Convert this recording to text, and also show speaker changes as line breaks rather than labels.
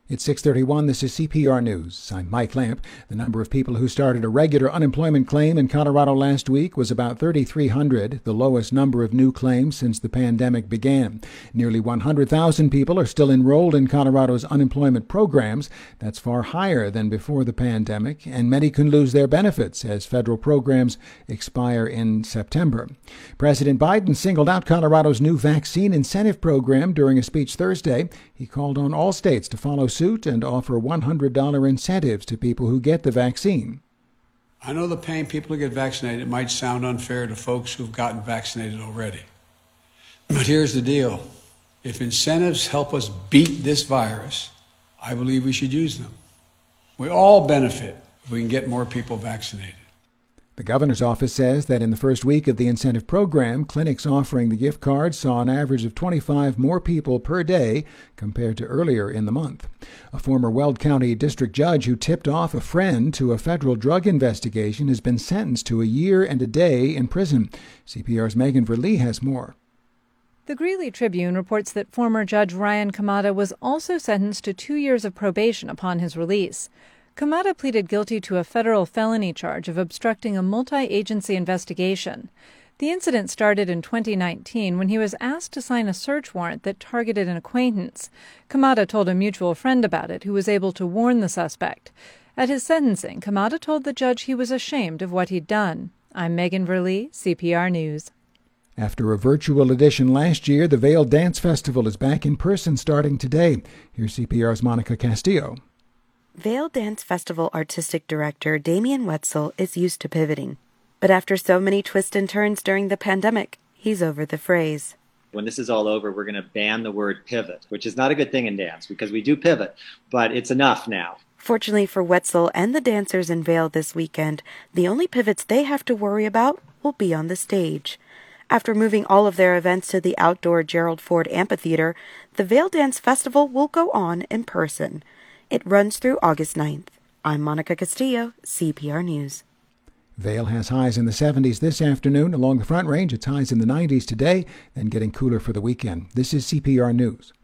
It's 6:31. This is CPR News. I'm Mike Lamp. The number of people who started a regular unemployment claim in Colorado last week was about 3,300, the lowest number of new claims since the pandemic began. Nearly 100,000 people are still enrolled in Colorado's unemployment programs. That's far higher than before the pandemic, and many can lose their benefits as federal programs expire in September. President Biden singled out Colorado's new vaccine incentive program during a speech Thursday. He called on all states to follow suit and offer $100 incentives to people who get the vaccine.
I know the paying people to get vaccinated might sound unfair to folks who've gotten vaccinated already. But here's the deal. If incentives help us beat this virus, I believe we should use them. We all benefit if we can get more people vaccinated.
The governor's office says that in the first week of the incentive program, clinics offering the gift card saw an average of 25 more people per day compared to earlier in the month. A former Weld County district judge who tipped off a friend to a federal drug investigation has been sentenced to a year and a day in prison. CPR's Megan Verlee has more.
The Greeley Tribune reports that former Judge Ryan Kamada was also sentenced to 2 years of probation upon his release. Kamada pleaded guilty to a federal felony charge of obstructing a multi-agency investigation. The incident started in 2019 when he was asked to sign a search warrant that targeted an acquaintance. Kamada told a mutual friend about it, who was able to warn the suspect. At his sentencing, Kamada told the judge he was ashamed of what he'd done. I'm Megan Verlee, CPR News.
After a virtual edition last year, the Vail Dance Festival is back in person starting today. Here's CPR's Monica Castillo.
Vail Dance Festival Artistic Director Damian Wetzel is used to pivoting. But after so many twists and turns during the pandemic, he's over the phrase.
When this is all over, we're going to ban the word pivot, which is not a good thing in dance because we do pivot, but it's enough now.
Fortunately for Wetzel and the dancers in Vail this weekend, the only pivots they have to worry about will be on the stage. After moving all of their events to the outdoor Gerald Ford Amphitheater, the Vail Dance Festival will go on in person. It runs through August 9th. I'm Monica Castillo, CPR News.
Vail has highs in the 70s this afternoon. Along the Front Range, it's highs in the 90s today, then getting cooler for the weekend. This is CPR News.